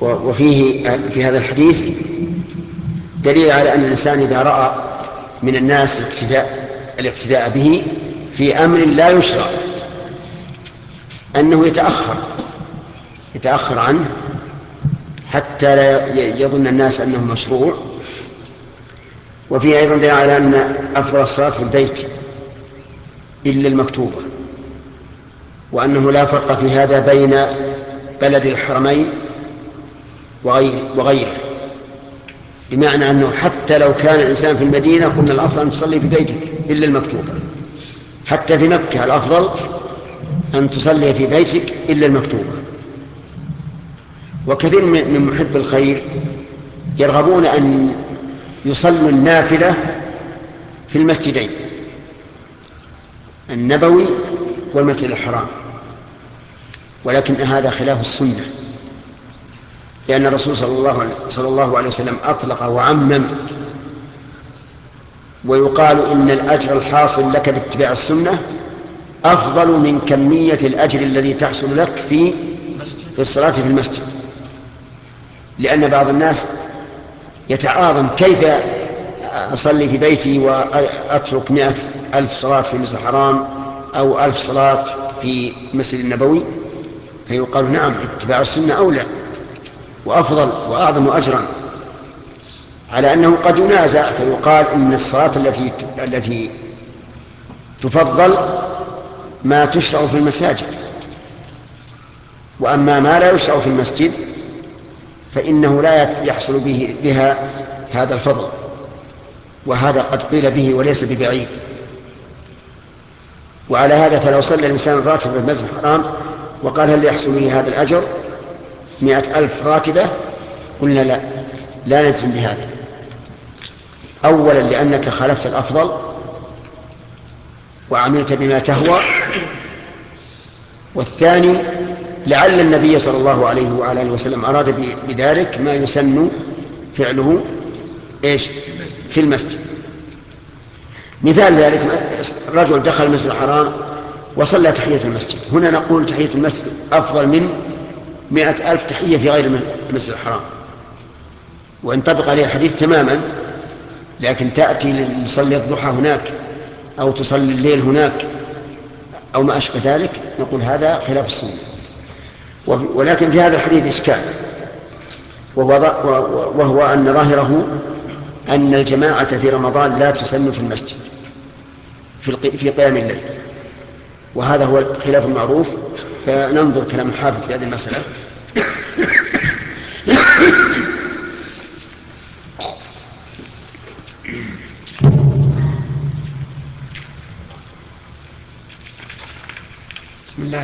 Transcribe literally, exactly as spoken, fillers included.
وفيه في هذا الحديث دليل على أن الإنسان إذا رأى من الناس الاقتداء, الاقتداء به في أمر لا يشرع أنه يتأخر يتأخر عنه حتى لا يظن الناس أنه مشروع. وفيه أيضا دليل على أن أفضل الصلاة في البيت إلا المكتوبة، وأنه لا فرق في هذا بين بلد الحرمين وغيره، بمعنى أنه حتى لو كان الإنسان في المدينة قلنا الأفضل أن تصلي في بيتك إلا المكتوبة، حتى في مكة الأفضل أن تصلي في بيتك إلا المكتوبة. وكثير من محب الخير يرغبون أن يصلوا النافلة في المسجدين النبوي والمسجد الحرام، ولكن هذا خلاف السنة، لأن الرسول صلى الله عليه وسلم أطلق وعمم، ويقال إن الأجر الحاصل لك باتباع السنة أفضل من كمية الأجر الذي تحصل لك في في الصلاة في المسجد. لأن بعض الناس يتعاظم كيف أصلي في بيتي وأترك مئة ألف صلاة في المسجد الحرام أو ألف صلاة في المسجد النبوي، فيقال نعم اتباع السنة أولى وأفضل وأعظم أجرا، على أنه قد ينازع فيقال إن الصلاة التي التي تفضل ما تشرع في المساجد، وأما ما لا يشرع في المسجد فإنه لا يحصل به بها هذا الفضل، وهذا قد قيل به وليس ببعيد. وعلى هذا فلو صلى الإنسان راتبة في المسجد الحرام وقال هل يحصل لي هذا الأجر مئة ألف راتبة، قلنا لا لا نجزم بهذا، أولا لأنك خالفت الأفضل وعملت بما تهوى، والثاني لعل النبي صلى الله عليه وعلى آله وسلم أراد بذلك ما يسن فعله إيش في المسجد. مثال ذلك رجل دخل المسجد الحرام وصلى تحية المسجد، هنا نقول تحية المسجد أفضل من مئة ألف تحية في غير المسجد الحرام، وانطبق عليه الحديث تماما، لكن تأتي لتصلي الضحى هناك أو تصلي الليل هناك أو ما أشبه ذلك، نقول هذا خلاف السنة. ولكن في هذا الحديث إشكال، وهو, وهو أن ظاهره أن الجماعة في رمضان لا تسن في المسجد في قيام الليل، وهذا هو الخلاف المعروف، فننظر كلام الحافظ في هذه المسألة. بسم الله.